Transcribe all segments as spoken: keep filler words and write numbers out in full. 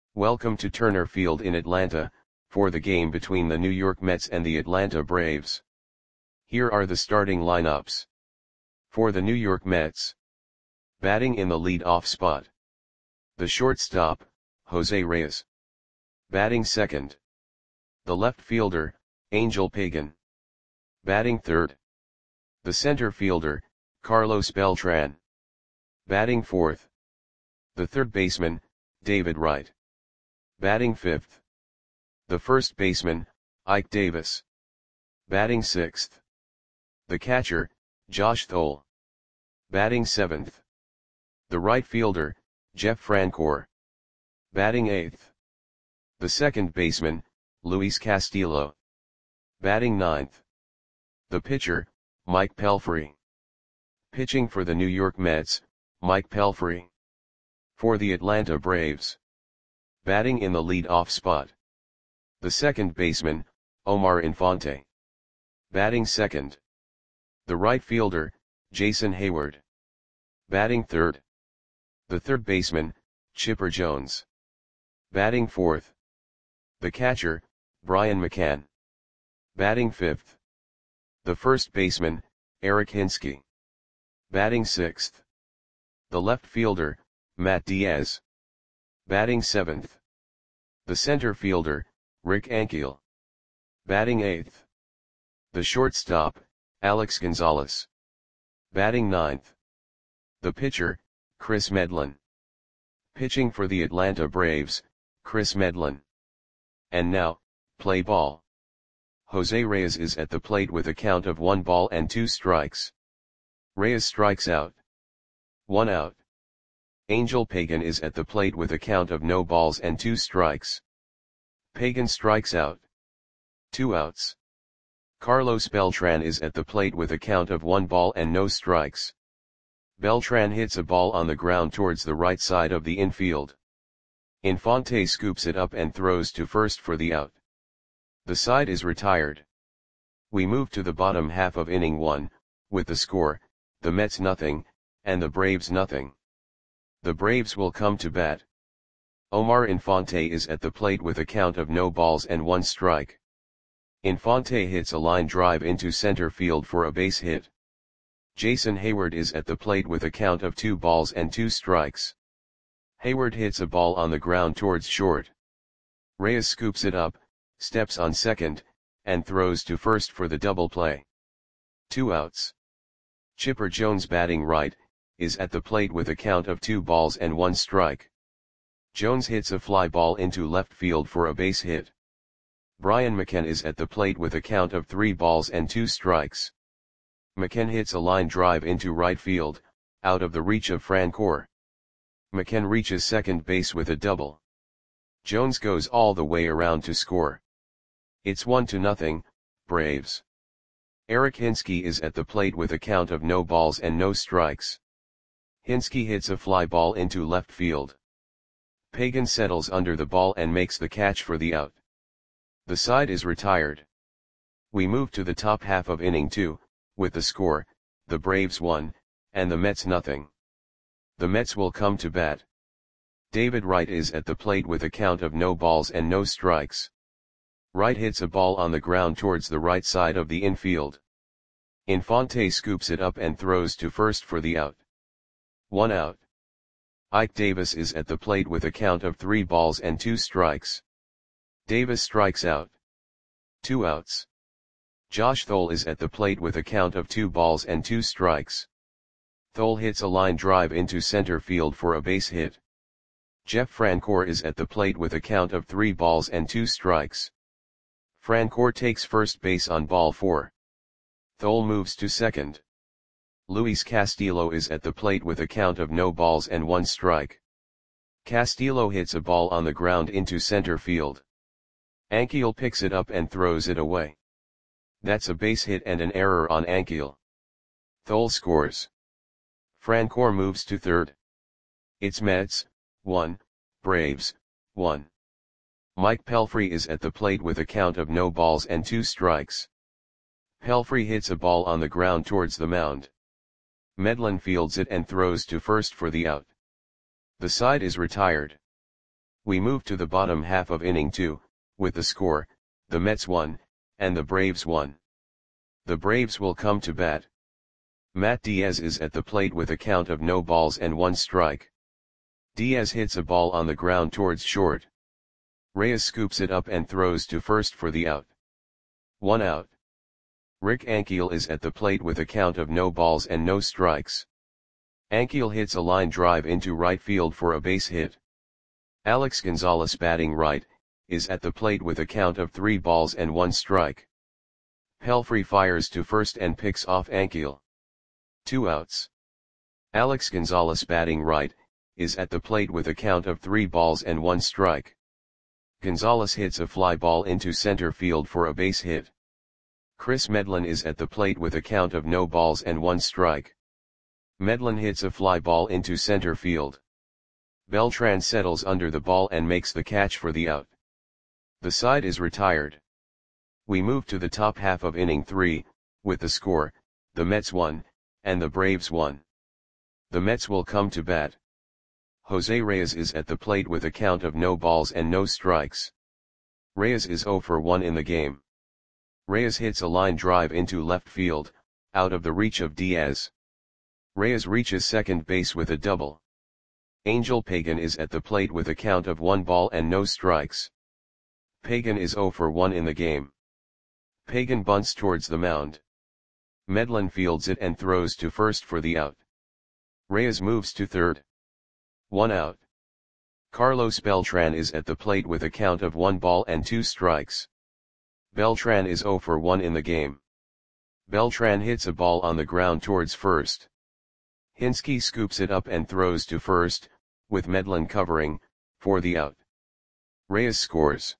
Welcome to Turner Field in Atlanta, for the game between the New York Mets and the Atlanta Braves. Here are the starting lineups. For the New York Mets. Batting in the lead-off spot. The shortstop, Jose Reyes. Batting second. The left fielder, Angel Pagan. Batting third. The center fielder, Carlos Beltran. Batting fourth. The third baseman, David Wright. Batting fifth. The first baseman, Ike Davis. Batting sixth. The catcher, Josh Thole. Batting seventh. The right fielder, Jeff Francoeur. Batting eighth. The second baseman, Luis Castillo. Batting ninth. The pitcher, Mike Pelfrey. Pitching for the New York Mets, Mike Pelfrey. For the Atlanta Braves. Batting in the lead-off spot. The second baseman, Omar Infante. Batting second. The right fielder, Jason Heyward. Batting third. The third baseman, Chipper Jones. Batting fourth. The catcher, Brian McCann. Batting fifth. The first baseman, Eric Hinske. Batting sixth. The left fielder, Matt Diaz. Batting seventh. The center fielder, Rick Ankiel. Batting eighth. The shortstop, Alex Gonzalez. Batting ninth. The pitcher, Chris Medlen. Pitching for the Atlanta Braves, Chris Medlen. And now, play ball. Jose Reyes is at the plate with a count of one ball and two strikes. Reyes strikes out. One out. Angel Pagan is at the plate with a count of no balls and two strikes. Pagan strikes out. Two outs. Carlos Beltran is at the plate with a count of one ball and no strikes. Beltran hits a ball on the ground towards the right side of the infield. Infante scoops it up and throws to first for the out. The side is retired. We move to the bottom half of inning one, with the score, the Mets nothing, and the Braves nothing. The Braves will come to bat. Omar Infante is at the plate with a count of no balls and one strike. Infante hits a line drive into center field for a base hit. Jason Heyward is at the plate with a count of two balls and two strikes. Heyward hits a ball on the ground towards short. Reyes scoops it up, steps on second, and throws to first for the double play. Two outs. Chipper Jones batting right, is at the plate with a count of two balls and one strike. Jones hits a fly ball into left field for a base hit. Brian McCann is at the plate with a count of three balls and two strikes. McCann hits a line drive into right field, out of the reach of Francoeur. McCann reaches second base with a double. Jones goes all the way around to score. It's one to nothing, Braves. Eric Hinske is at the plate with a count of no balls and no strikes. Hinske hits a fly ball into left field. Pagan settles under the ball and makes the catch for the out. The side is retired. We move to the top half of inning two, with the score, the Braves one, and the Mets nothing. The Mets will come to bat. David Wright is at the plate with a count of no balls and no strikes. Wright hits a ball on the ground towards the right side of the infield. Infante scoops it up and throws to first for the out. One out. Ike Davis is at the plate with a count of three balls and two strikes. Davis strikes out. Two outs. Josh Thole is at the plate with a count of two balls and two strikes. Thole hits a line drive into center field for a base hit. Jeff Francoeur is at the plate with a count of three balls and two strikes. Francoeur takes first base on ball four. Thole moves to second. Luis Castillo is at the plate with a count of no balls and one strike. Castillo hits a ball on the ground into center field. Ankiel picks it up and throws it away. That's a base hit and an error on Ankiel. Thole scores. Francoeur moves to third. It's Mets, one, Braves, one. Mike Pelfrey is at the plate with a count of no balls and two strikes. Pelfrey hits a ball on the ground towards the mound. Medlen fields it and throws to first for the out. The side is retired. We move to the bottom half of inning two, with the score, the Mets one, and the Braves one. The Braves will come to bat. Matt Diaz is at the plate with a count of no balls and one strike. Diaz hits a ball on the ground towards short. Reyes scoops it up and throws to first for the out. One out. Rick Ankiel is at the plate with a count of no balls and no strikes. Ankiel hits a line drive into right field for a base hit. Alex Gonzalez, batting right, is at the plate with a count of three balls and one strike. Pelfrey fires to first and picks off Ankiel. Two outs. Alex Gonzalez, batting right, is at the plate with a count of three balls and one strike. Gonzalez hits a fly ball into center field for a base hit. Chris Medlin is at the plate with a count of no balls and one strike. Medlin hits a fly ball into center field. Beltran settles under the ball and makes the catch for the out. The side is retired. We move to the top half of inning three, with the score, the Mets one, and the Braves one. The Mets will come to bat. Jose Reyes is at the plate with a count of no balls and no strikes. Reyes is oh for one in the game. Reyes hits a line drive into left field, out of the reach of Diaz. Reyes reaches second base with a double. Angel Pagan is at the plate with a count of one ball and no strikes. Pagan is oh for one in the game. Pagan bunts towards the mound. Medlin fields it and throws to first for the out. Reyes moves to third. One out. Carlos Beltran is at the plate with a count of one ball and two strikes. Beltran is oh for one in the game. Beltran hits a ball on the ground towards first. Hinske scoops it up and throws to first, with Medlin covering, for the out. Reyes scores.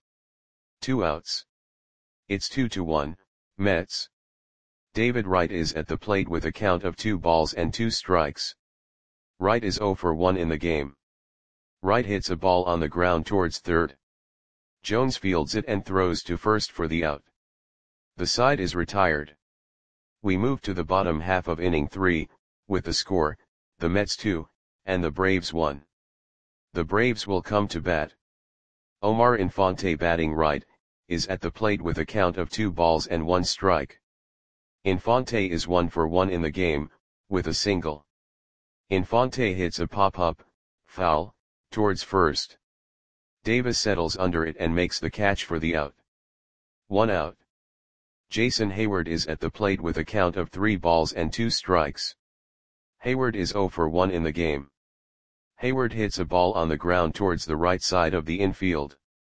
Two outs. It's two to one, Mets. David Wright is at the plate with a count of two balls and two strikes. Wright is oh for one in the game. Wright hits a ball on the ground towards third. Jones fields it and throws to first for the out. The side is retired. We move to the bottom half of inning three, with the score, the Mets two, and the Braves one. The Braves will come to bat. Omar Infante, batting right, is at the plate with a count of two balls and one strike. Infante is one for one in the game, with a single. Infante hits a pop-up, foul, towards first. Davis settles under it and makes the catch for the out. One out. Jason Hayward is at the plate with a count of three balls and two strikes. Hayward is oh for one in the game. Hayward hits a ball on the ground towards the right side of the infield.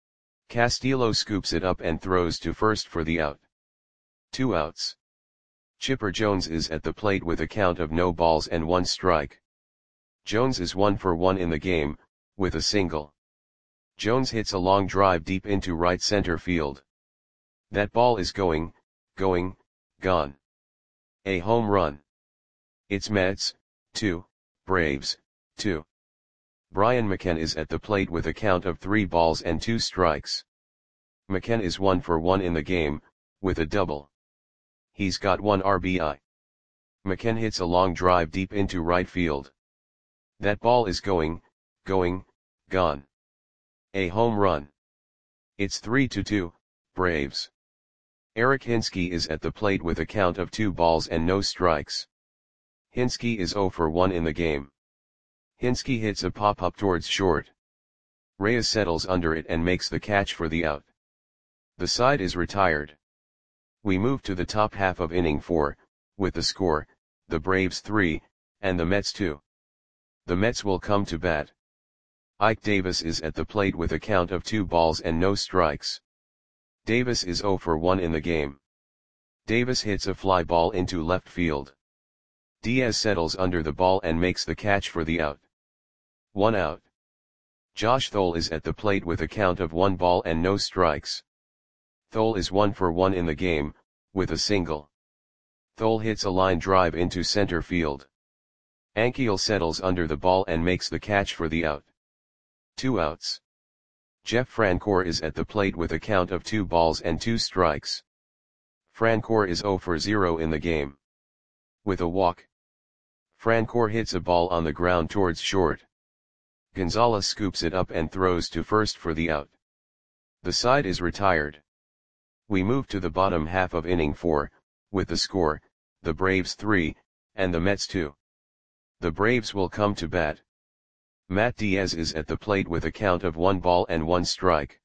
Castillo scoops it up and throws to first for the out. Two outs. Chipper Jones is at the plate with a count of no balls and one strike. Jones is one for one in the game, with a single. Jones hits a long drive deep into right center field. That ball is going, going, gone. A home run. It's Mets, two, Braves, two. Brian McKenna is at the plate with a count of three balls and two strikes. McKenna is one for one in the game, with a double. He's got one R B I. McKenna hits a long drive deep into right field. That ball is going, going, gone. A home run. It's three to two, Braves. Eric Hinske is at the plate with a count of two balls and no strikes. Hinske is oh for one in the game. Hinske hits a pop-up towards short. Reyes settles under it and makes the catch for the out. The side is retired. We move to the top half of inning four, with the score, the Braves three, and the Mets two. The Mets will come to bat. Ike Davis is at the plate with a count of two balls and no strikes. Davis is oh for one in the game. Davis hits a fly ball into left field. Diaz settles under the ball and makes the catch for the out. One out. Josh Thole is at the plate with a count of one ball and no strikes. Thole is one for one in the game, with a single. Thole hits a line drive into center field. Ankiel settles under the ball and makes the catch for the out. Two outs. Jeff Francoeur is at the plate with a count of two balls and two strikes. Francoeur is oh for zero in the game. With a walk. Francoeur hits a ball on the ground towards short. Gonzalez scoops it up and throws to first for the out. The side is retired. We move to the bottom half of inning four, with the score, the Braves three, and the Mets two. The Braves will come to bat. Matt Diaz is at the plate with a count of one ball and one strike.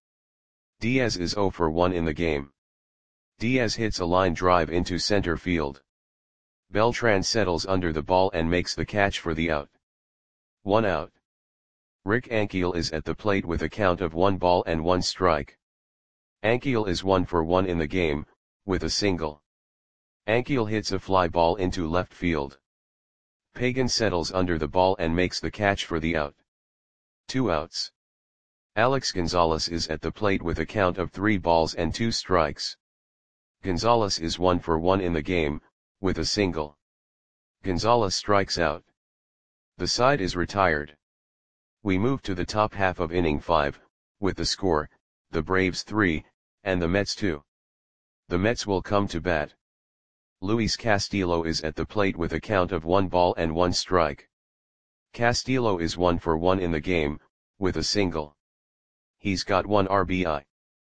Diaz is zero for one in the game. Diaz hits a line drive into center field. Beltran settles under the ball and makes the catch for the out. One out. Rick Ankiel is at the plate with a count of one ball and one strike. Ankiel is one for one in the game, with a single. Ankiel hits a fly ball into left field. Pagan settles under the ball and makes the catch for the out. Two outs. Alex Gonzalez is at the plate with a count of three balls and two strikes. Gonzalez is one for one in the game, with a single. Gonzalez strikes out. The side is retired. We move to the top half of inning five, with the score, the Braves three, and the Mets two. The Mets will come to bat. Luis Castillo is at the plate with a count of one ball and one strike. Castillo is one for one in the game, with a single. He's got one R B I.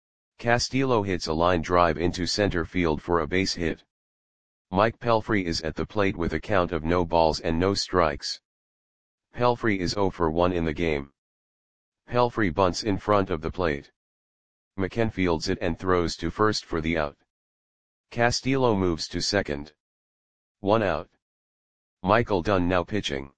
Castillo hits a line drive into center field for a base hit. Mike Pelfrey is at the plate with a count of no balls and no strikes. Pelfrey is zero for one in the game. Pelfrey bunts in front of the plate. McKen fields it and throws to first for the out. Castillo moves to second. One out. Michael Dunn now pitching.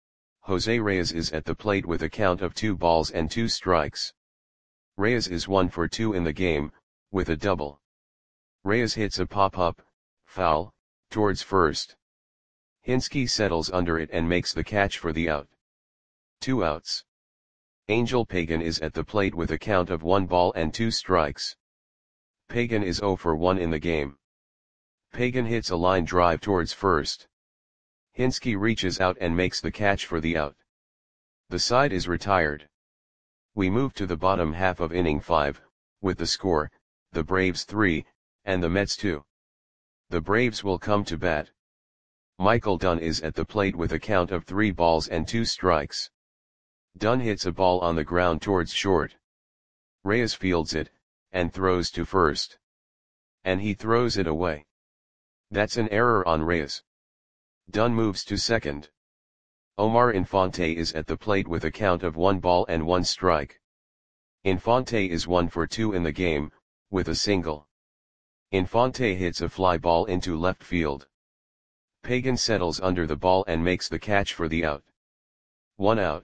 Jose Reyes is at the plate with a count of two balls and two strikes. Reyes is one for two in the game, with a double. Reyes hits a pop-up, foul, towards first. Hinske settles under it and makes the catch for the out. Two outs. Angel Pagan is at the plate with a count of one ball and two strikes. Pagan is zero for one in the game. Pagan hits a line drive towards first. Hinske reaches out and makes the catch for the out. The side is retired. We move to the bottom half of inning five, with the score, the Braves three, and the Mets two. The Braves will come to bat. Michael Dunn is at the plate with a count of three balls and two strikes. Dunn hits a ball on the ground towards short. Reyes fields it, and throws to first. And he throws it away. That's an error on Reyes. Dunn moves to second. Omar Infante is at the plate with a count of one ball and one strike. Infante is one for two in the game, with a single. Infante hits a fly ball into left field. Pagan settles under the ball and makes the catch for the out. One out.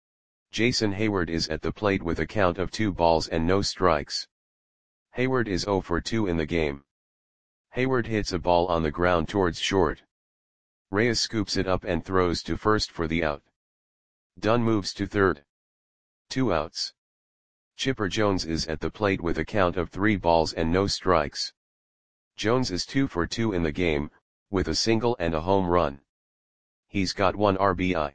Jason Hayward is at the plate with a count of two balls and no strikes. Hayward is zero for two in the game. Hayward hits a ball on the ground towards short. Reyes scoops it up and throws to first for the out. Dunn moves to third. Two outs. Chipper Jones is at the plate with a count of three balls and no strikes. Jones is two for two in the game, with a single and a home run. He's got one R B I.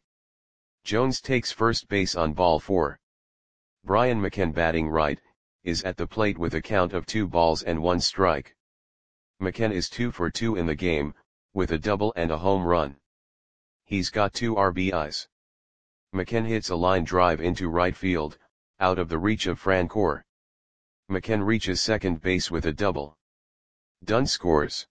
Jones takes first base on ball four. Brian McKen, batting right, is at the plate with a count of two balls and one strike. McKen is two for two in the game, with a double and a home run. He's got two R B Is. McKen hits a line drive into right field, out of the reach of Francoeur. McKen reaches second base with a double. Dunn scores.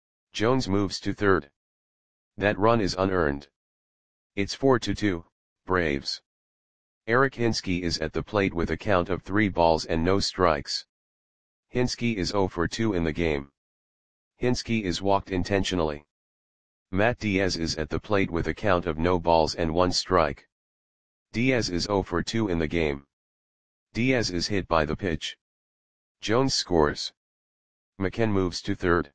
Jones moves to third. That run is unearned. It's four to two, Braves. Eric Hinske is at the plate with a count of three balls and no strikes. Hinske is zero for two in the game. Hinske is walked intentionally. Matt Diaz is at the plate with a count of no balls and one strike. Diaz is zero for two in the game. Diaz is hit by the pitch. Jones scores. McKen moves to third.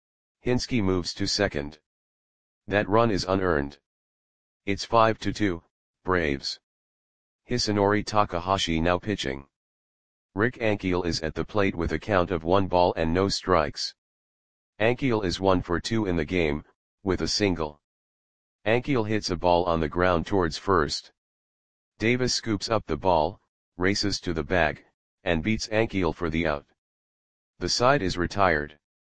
Hinske moves to second. That run is unearned. It's five to two, Braves. Hisanori Takahashi now pitching. Rick Ankiel is at the plate with a count of one ball and no strikes. Ankiel is one for two in the game, with a single. Ankiel hits a ball on the ground towards first. Davis scoops up the ball, races to the bag, and beats Ankiel for the out. The side is retired.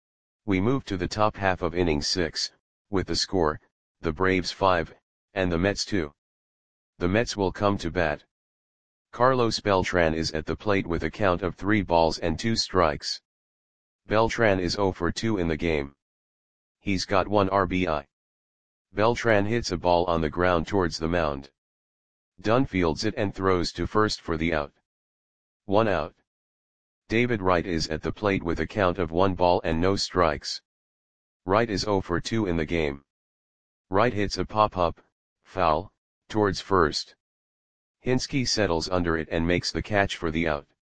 We move to the top half of inning six, with the score, the Braves five, and the Mets two. The Mets will come to bat. Carlos Beltran is at the plate with a count of three balls and two strikes. Beltran is zero for two in the game. He's got one R B I. Beltran hits a ball on the ground towards the mound. Dunn fields it and throws to first for the out. One out. David Wright is at the plate with a count of one ball and no strikes. Wright is zero for two in the game. Wright hits a pop-up, foul, towards first. Hinske settles under it and makes the catch for the out.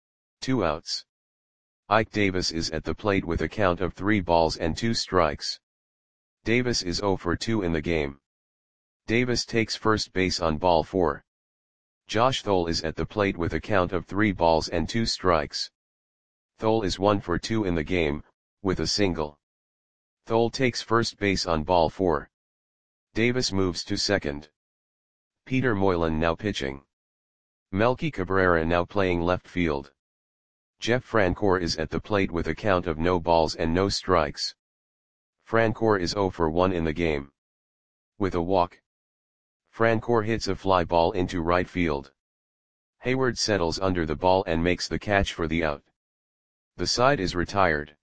Two outs. Ike Davis is at the plate with a count of three balls and two strikes. Davis is zero for two in the game. Davis takes first base on ball four. Josh Thole is at the plate with a count of three balls and two strikes. Thole is one for two in the game, with a single. Thole takes first base on ball four. Davis moves to second. Peter Moylan now pitching. Melky Cabrera now playing left field. Jeff Francoeur is at the plate with a count of no balls and no strikes. Francoeur is zero for one in the game. With a walk. Francoeur hits a fly ball into right field. Hayward settles under the ball and makes the catch for the out. The side is retired.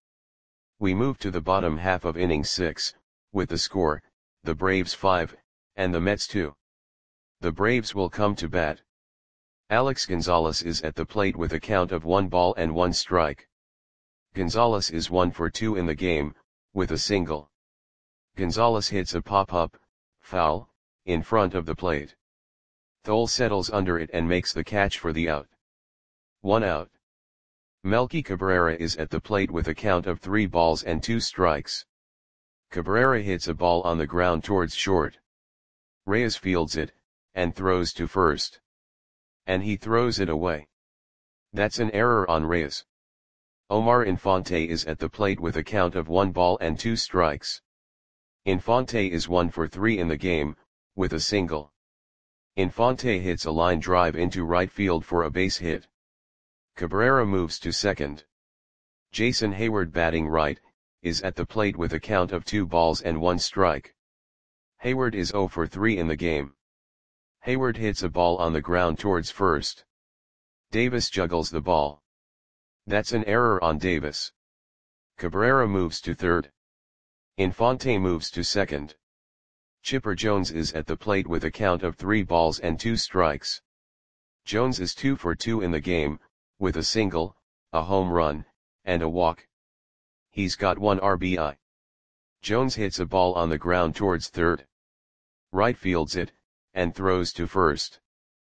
We move to the bottom half of inning six, with the score, the Braves five, and the Mets two. The Braves will come to bat. Alex Gonzalez is at the plate with a count of one ball and one strike. Gonzalez is one for two in the game, with a single. Gonzalez hits a pop-up, foul, in front of the plate. Thole settles under it and makes the catch for the out. One out. Melky Cabrera is at the plate with a count of three balls and two strikes. Cabrera hits a ball on the ground towards short. Reyes fields it, and throws to first. And he throws it away. That's an error on Reyes. Omar Infante is at the plate with a count of one ball and two strikes. Infante is one for three in the game, with a single. Infante hits a line drive into right field for a base hit. Cabrera moves to second. Jason Hayward batting right, is at the plate with a count of two balls and one strike. Hayward is zero for three in the game. Hayward hits a ball on the ground towards first. Davis juggles the ball. That's an error on Davis. Cabrera moves to third. Infante moves to second. Chipper Jones is at the plate with a count of three balls and two strikes. Jones is two for two in the game, with a single, a home run, and a walk. He's got one R B I. Jones hits a ball on the ground towards third. Right fields it, and throws to first.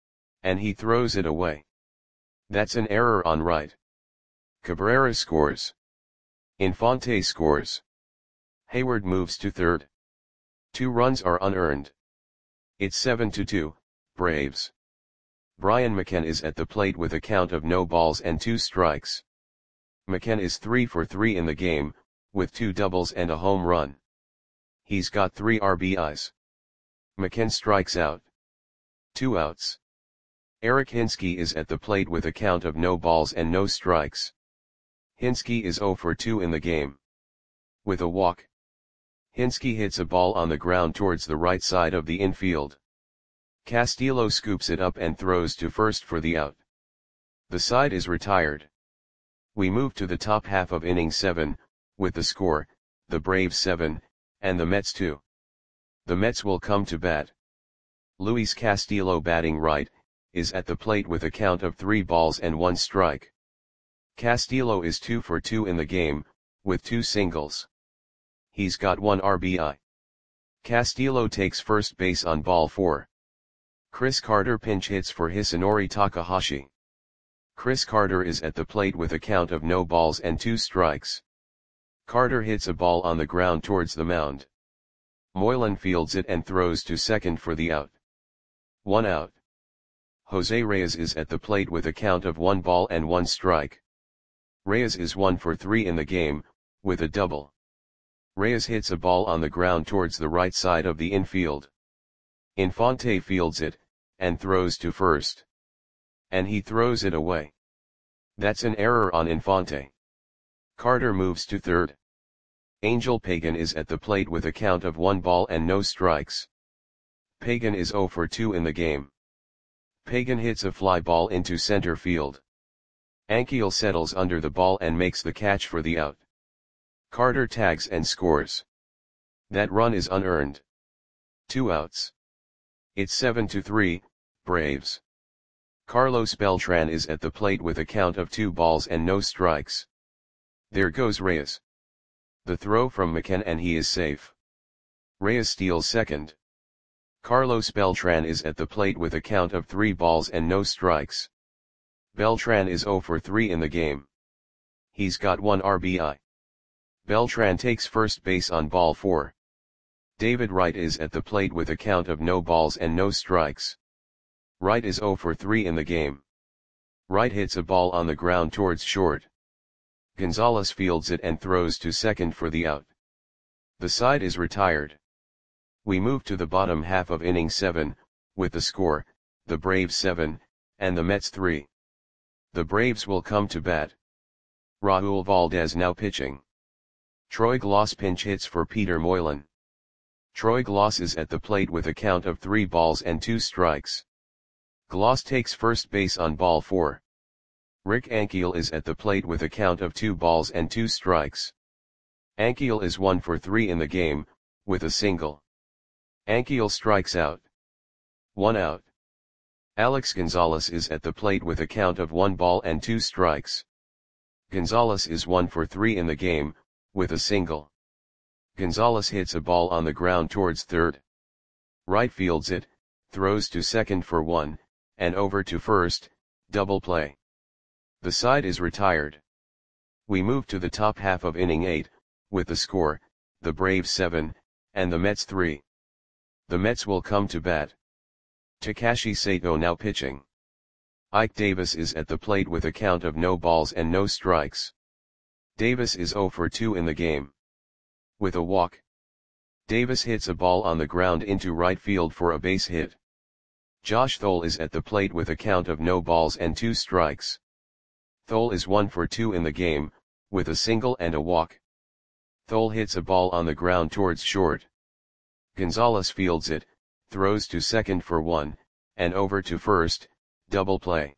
And he throws it away. That's an error on right. Cabrera scores. Infante scores. Hayward moves to third. Two runs are unearned. It's seven to two, Braves. Brian McCann is at the plate with a count of no balls and two strikes. McCann is three for three in the game, with two doubles and a home run. He's got three R B Is. McCann strikes out. Two outs. Eric Hinske is at the plate with a count of no balls and no strikes. Hinske is zero for two in the game. With a walk. Hinske hits a ball on the ground towards the right side of the infield. Castillo scoops it up and throws to first for the out. The side is retired. We move to the top half of inning seven, with the score, the Braves seven, and the Mets two. The Mets will come to bat. Luis Castillo batting right, is at the plate with a count of three balls and one strike. Castillo is two for two in the game, with two singles. He's got one R B I. Castillo takes first base on ball four. Chris Carter pinch hits for Hisanori Takahashi. Chris Carter is at the plate with a count of no balls and two strikes. Carter hits a ball on the ground towards the mound. Moylan fields it and throws to second for the out. One out. Jose Reyes is at the plate with a count of one ball and one strike. Reyes is one for three in the game, with a double. Reyes hits a ball on the ground towards the right side of the infield. Infante fields it, and throws to first. And he throws it away. That's an error on Infante. Carter moves to third. Angel Pagan is at the plate with a count of one ball and no strikes. Pagan is zero for two in the game. Pagan hits a fly ball into center field. Ankiel settles under the ball and makes the catch for the out. Carter tags and scores. That run is unearned. Two outs. It's seven to three, Braves. Carlos Beltran is at the plate with a count of two balls and no strikes. There goes Reyes. The throw from McCann and he is safe. Reyes steals second. Carlos Beltran is at the plate with a count of three balls and no strikes. Beltran is zero for three in the game. He's got one R B I. Beltran takes first base on ball four. David Wright is at the plate with a count of no balls and no strikes. Wright is zero for three in the game. Wright hits a ball on the ground towards short. Gonzalez fields it and throws to second for the out. The side is retired. We move to the bottom half of inning seven, with the score, the Braves seven, and the Mets three. The Braves will come to bat. Raul Valdez now pitching. Troy Glaus pinch hits for Peter Moylan. Troy Glaus is at the plate with a count of three balls and two strikes. Glaus takes first base on ball four. Rick Ankiel is at the plate with a count of two balls and two strikes. Ankiel is one for three in the game, with a single. Ankiel strikes out. One out. Alex Gonzalez is at the plate with a count of one ball and two strikes. Gonzalez is one for three in the game, with a single. Gonzalez hits a ball on the ground towards third. Right fields it, throws to second for one, and over to first, double play. The side is retired. We move to the top half of inning eight, with the score, the Braves seven, and the Mets three. The Mets will come to bat. Takashi Sato now pitching. Ike Davis is at the plate with a count of no balls and no strikes. Davis is zero for two in the game. With a walk. Davis hits a ball on the ground into right field for a base hit. Josh Thole is at the plate with a count of no balls and two strikes. Thole is one for two in the game, with a single and a walk. Thole hits a ball on the ground towards short. Gonzalez fields it, throws to second for one, and over to first, double play.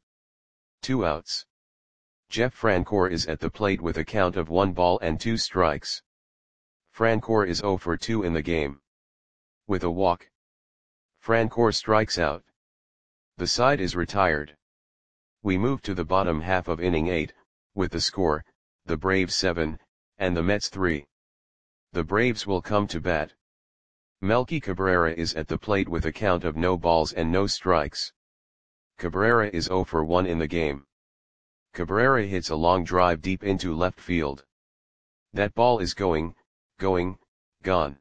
Two outs. Jeff Francoeur is at the plate with a count of one ball and two strikes. Francoeur is zero for two in the game. With a walk. Francoeur strikes out. The side is retired. We move to the bottom half of inning eight, with the score, the Braves seven, and the Mets three. The Braves will come to bat. Melky Cabrera is at the plate with a count of no balls and no strikes. Cabrera is zero for one in the game. Cabrera hits a long drive deep into left field. That ball is going, going, gone.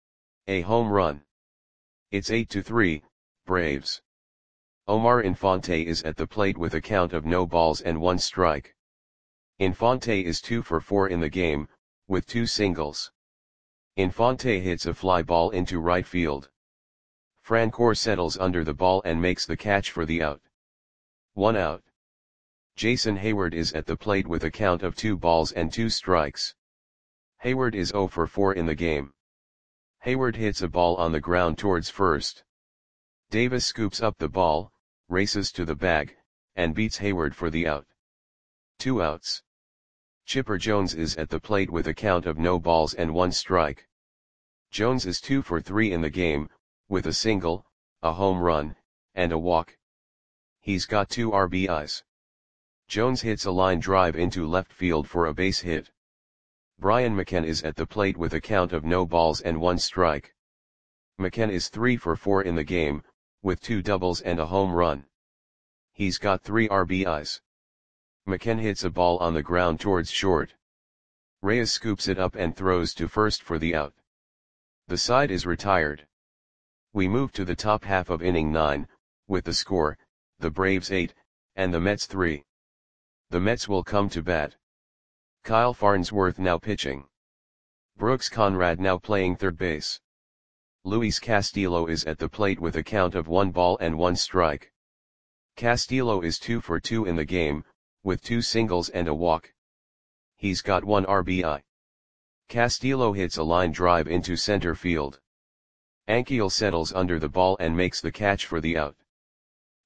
A home run. It's eight to three, Braves. Omar Infante is at the plate with a count of no balls and one strike. Infante is two for four in the game, with two singles. Infante hits a fly ball into right field. Francoeur settles under the ball and makes the catch for the out. One out. Jason Hayward is at the plate with a count of two balls and two strikes. Hayward is zero for four in the game. Hayward hits a ball on the ground towards first. Davis scoops up the ball, races to the bag, and beats Hayward for the out. Two outs. Chipper Jones is at the plate with a count of no balls and one strike. Jones is two for three in the game, with a single, a home run, and a walk. He's got two R B Is. Jones hits a line drive into left field for a base hit. Brian McCann is at the plate with a count of no balls and one strike. McCann is three for four in the game, with two doubles and a home run. He's got three R B Is. McCann hits a ball on the ground towards short. Reyes scoops it up and throws to first for the out. The side is retired. We move to the top half of inning nine, with the score, the Braves eight, and the Mets three. The Mets will come to bat. Kyle Farnsworth now pitching. Brooks Conrad now playing third base. Luis Castillo is at the plate with a count of one ball and one strike. Castillo is two for two in the game, with two singles and a walk. He's got one R B I. Castillo hits a line drive into center field. Ankiel settles under the ball and makes the catch for the out.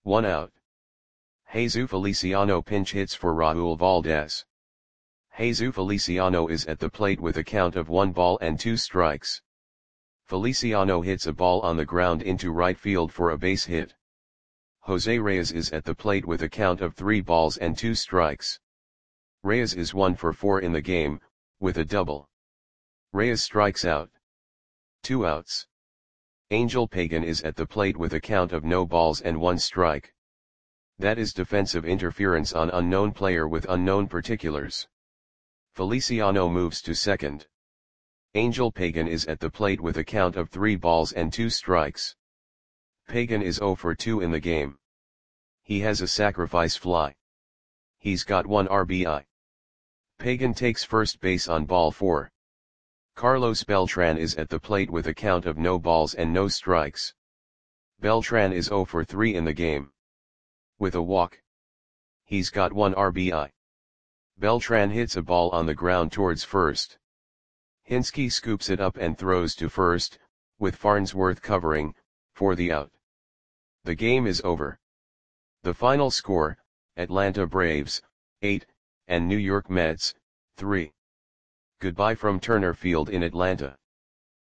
One out. Jesus Feliciano pinch hits for Raul Valdez. Jesus Feliciano is at the plate with a count of one ball and two strikes. Feliciano hits a ball on the ground into right field for a base hit. Jose Reyes is at the plate with a count of three balls and two strikes. Reyes is one for four in the game, with a double. Reyes strikes out. Two outs. Angel Pagan is at the plate with a count of no balls and one strike. That is defensive interference on unknown player with unknown particulars. Feliciano moves to second. Angel Pagan is at the plate with a count of three balls and two strikes. Pagan is zero for two in the game. He has a sacrifice fly. He's got one R B I. Pagan takes first base on ball four. Carlos Beltran is at the plate with a count of no balls and no strikes. Beltran is zero for three in the game. With a walk. He's got one R B I. Beltran hits a ball on the ground towards first. Hinske scoops it up and throws to first, with Farnsworth covering, for the out. The game is over. The final score, Atlanta Braves, eight, and New York Mets, three. Goodbye from Turner Field in Atlanta.